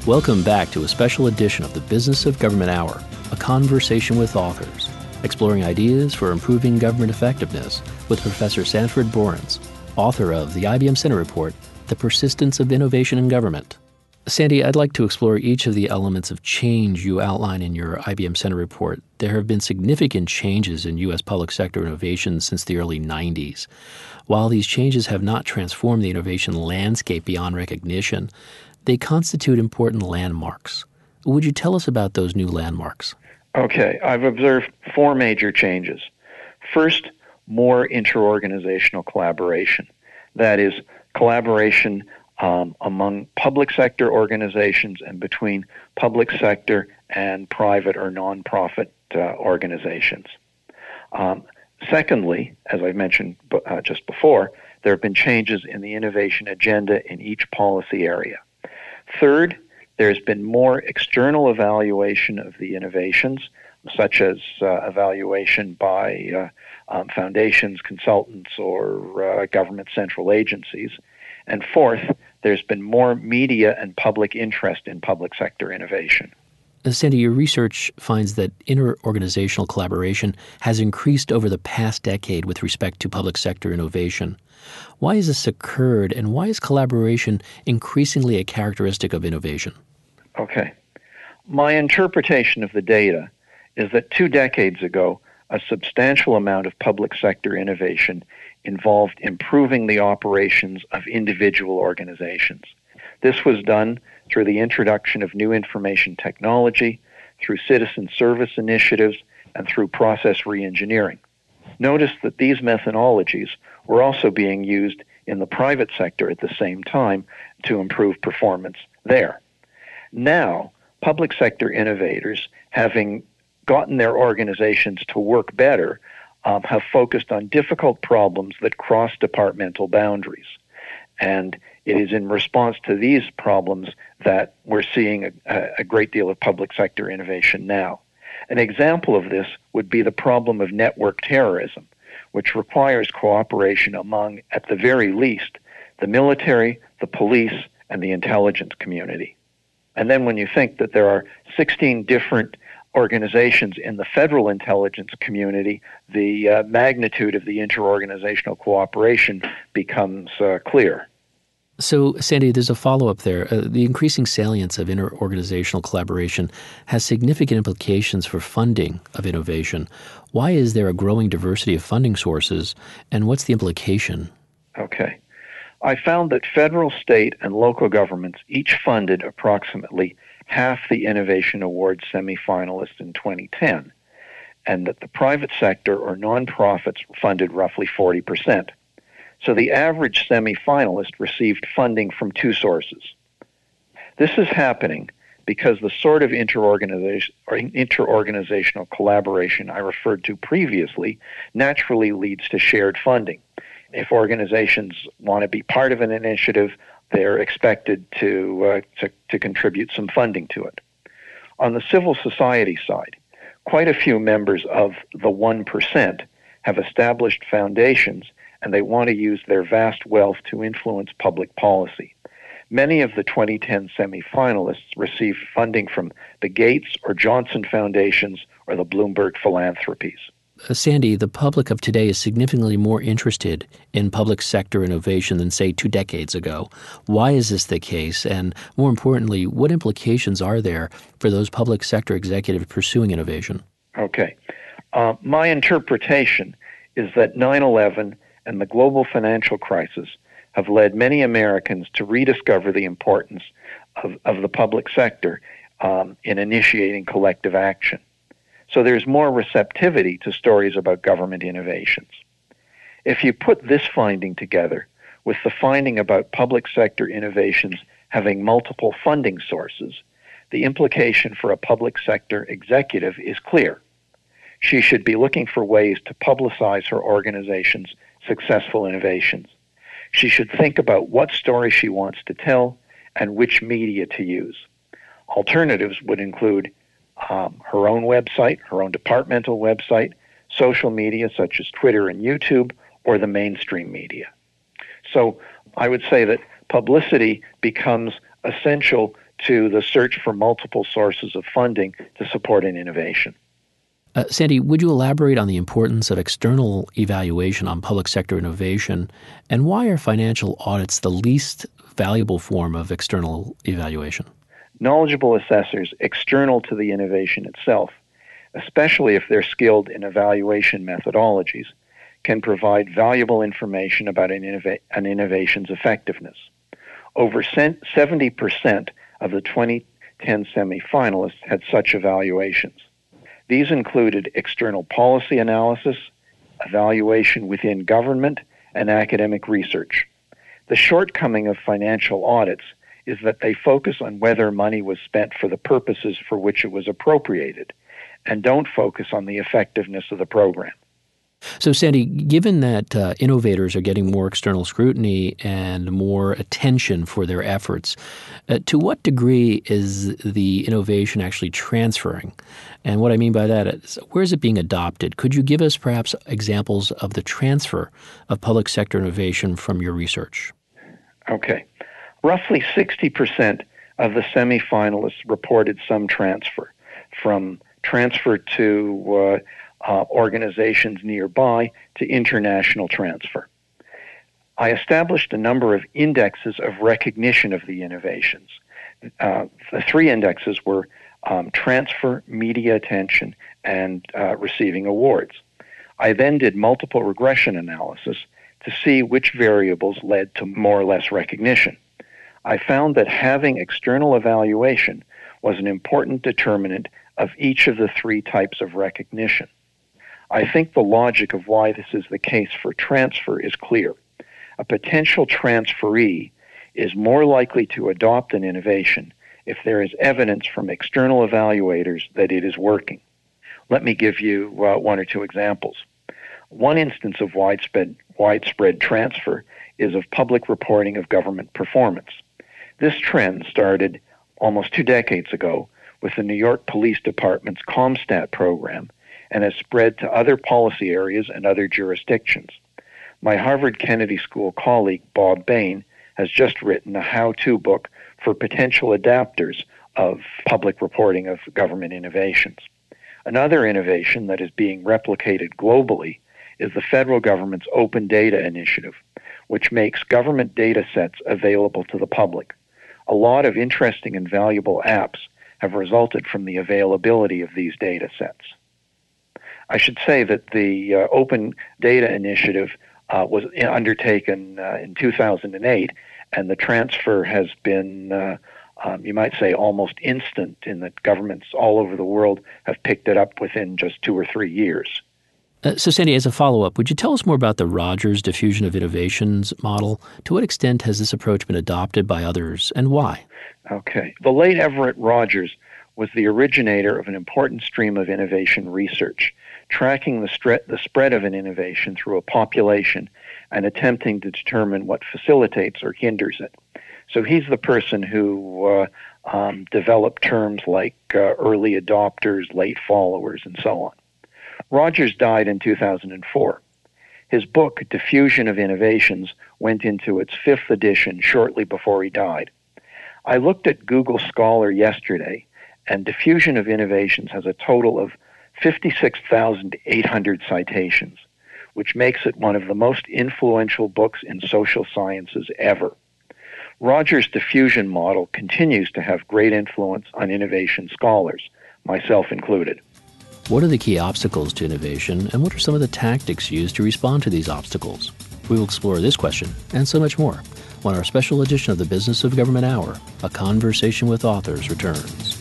Welcome back to a special edition of the Business of Government Hour, a conversation with authors, exploring ideas for improving government effectiveness with Professor Sanford Borens, author of the IBM Center Report, The Persistence of Innovation in Government. Sandy, I'd like to explore each of the elements of change you outline in your IBM Center Report. There have been significant changes in U.S. public sector innovation since the early 90s. While these changes have not transformed the innovation landscape beyond recognition, they constitute important landmarks. Would you tell us about those new landmarks? Okay, I've observed four major changes. First, more interorganizational collaboration. That is, collaboration among public sector organizations and between public sector and private or nonprofit organizations. Secondly, as I mentioned just before, there have been changes in the innovation agenda in each policy area. Third, there's been more external evaluation of the innovations, such as evaluation by foundations, consultants, or government central agencies. And fourth, there's been more media and public interest in public sector innovation. Sandy, your research finds that interorganizational collaboration has increased over the past decade with respect to public sector innovation. Why has this occurred, and why is collaboration increasingly a characteristic of innovation? Okay. My interpretation of the data is that 2 decades ago, a substantial amount of public sector innovation involved improving the operations of individual organizations. This was done through the introduction of new information technology, through citizen service initiatives, and through process reengineering. Notice that these methodologies were also being used in the private sector at the same time to improve performance there. Now, public sector innovators, having gotten their organizations to work better, have focused on difficult problems that cross departmental boundaries. And it is in response to these problems that we're seeing a great deal of public sector innovation now. An example of this would be the problem of network terrorism, which requires cooperation among, at the very least, the military, the police, and the intelligence community. And then when you think that there are 16 different organizations in the federal intelligence community, the magnitude of the interorganizational cooperation becomes clear. So, Sandy, there's a follow-up there. The increasing salience of interorganizational collaboration has significant implications for funding of innovation. Why is there a growing diversity of funding sources, and what's the implication? Okay. I found that federal, state, and local governments each funded approximately half the Innovation Awards semifinalists in 2010, and that the private sector or nonprofits funded roughly 40%. So the average semifinalist received funding from 2 sources. This is happening because the sort of interorganizational collaboration I referred to previously naturally leads to shared funding. If organizations want to be part of an initiative, they're expected to contribute some funding to it. On the civil society side, quite a few members of the 1% have established foundations, and they want to use their vast wealth to influence public policy. Many of the 2010 semifinalists received funding from the Gates or Johnson Foundations or the Bloomberg Philanthropies. Sandy, the public of today is significantly more interested in public sector innovation than, say, 2 decades ago. Why is this the case? And more importantly, what implications are there for those public sector executives pursuing innovation? Okay. My interpretation is that 9/11 and the global financial crisis have led many Americans to rediscover the importance of the public sector in initiating collective action. So there's more receptivity to stories about government innovations. If you put this finding together with the finding about public sector innovations having multiple funding sources, the implication for a public sector executive is clear. She should be looking for ways to publicize her organization's successful innovations. She should think about what story she wants to tell and which media to use. Alternatives would include her own website, her own departmental website, social media such as Twitter and YouTube, or the mainstream media. So I would say that publicity becomes essential to the search for multiple sources of funding to support an innovation. Sandy, would you elaborate on the importance of external evaluation on public sector innovation, and why are financial audits the least valuable form of external evaluation? Knowledgeable assessors external to the innovation itself, especially if they're skilled in evaluation methodologies, can provide valuable information about an innovation's effectiveness. Over 70% of the 2010 semifinalists had such evaluations. These included external policy analysis, evaluation within government, and academic research. The shortcoming of financial audits is that they focus on whether money was spent for the purposes for which it was appropriated, and don't focus on the effectiveness of the program. So, Sandy, given that innovators are getting more external scrutiny and more attention for their efforts, to what degree is the innovation actually transferring? And what I mean by that is, where is it being adopted? Could you give us perhaps examples of the transfer of public sector innovation from your research? Okay. Roughly 60% of the semifinalists reported some transfer, from transfer to organizations nearby to international transfer. I established a number of indexes of recognition of the innovations. The three indexes were transfer, media attention, and receiving awards. I then did multiple regression analysis to see which variables led to more or less recognition. I found that having external evaluation was an important determinant of each of the three types of recognition. I think the logic of why this is the case for transfer is clear. A potential transferee is more likely to adopt an innovation if there is evidence from external evaluators that it is working. Let me give you one or two examples. One instance of widespread transfer is of public reporting of government performance. This trend started almost 2 decades ago with the New York Police Department's CompStat program and has spread to other policy areas and other jurisdictions. My Harvard Kennedy School colleague, Bob Bain, has just written a how-to book for potential adapters of public reporting of government innovations. Another innovation that is being replicated globally is the federal government's Open Data Initiative, which makes government data sets available to the public. A lot of interesting and valuable apps have resulted from the availability of these data sets. I should say that the Open Data Initiative was undertaken in 2008, and the transfer has been, you might say, almost instant, in that governments all over the world have picked it up within just 2 or 3 years. So, Sandy, as a follow-up, would you tell us more about the Rogers Diffusion of Innovations model? To what extent has this approach been adopted by others, and why? Okay. The late Everett Rogers was the originator of an important stream of innovation research, tracking the spread of an innovation through a population and attempting to determine what facilitates or hinders it. So he's the person who developed terms like early adopters, late followers, and so on. Rogers died in 2004. His book, Diffusion of Innovations, went into its 5th edition shortly before he died. I looked at Google Scholar yesterday, and Diffusion of Innovations has a total of 56,800 citations, which makes it one of the most influential books in social sciences ever. Rogers' diffusion model continues to have great influence on innovation scholars, myself included. What are the key obstacles to innovation, and what are some of the tactics used to respond to these obstacles? We will explore this question and so much more when our special edition of the Business of Government Hour, A Conversation with Authors, returns.